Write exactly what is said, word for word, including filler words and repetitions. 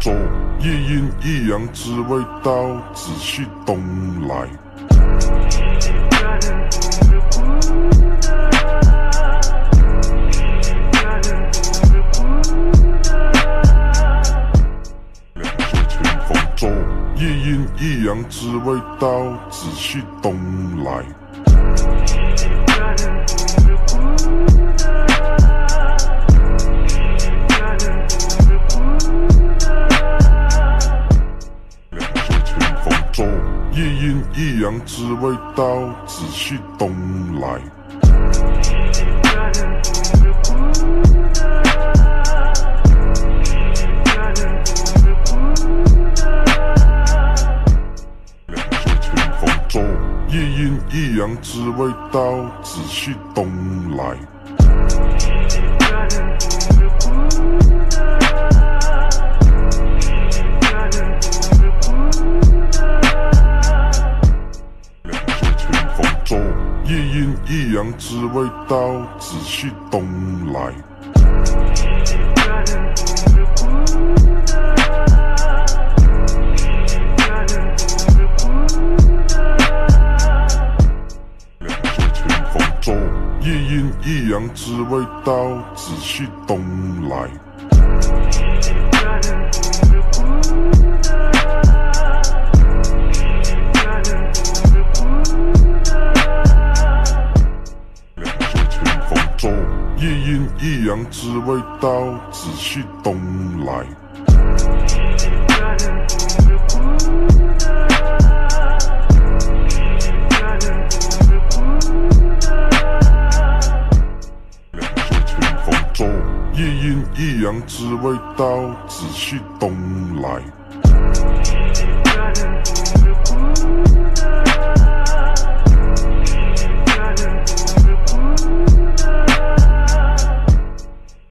走，一阴一阳之味道，仔细东来。走，一阴一阳之味道，仔细东来。走，一阴一阳之味道，仔细东来。走，一阴一阳之味道，仔细东来。走，一阴一阳之味道，仔细东来。走，一阴一阳之味道，仔细东来。走，一阴一阳之味道，仔细东来。走，一阴一阳之味道，仔细东来。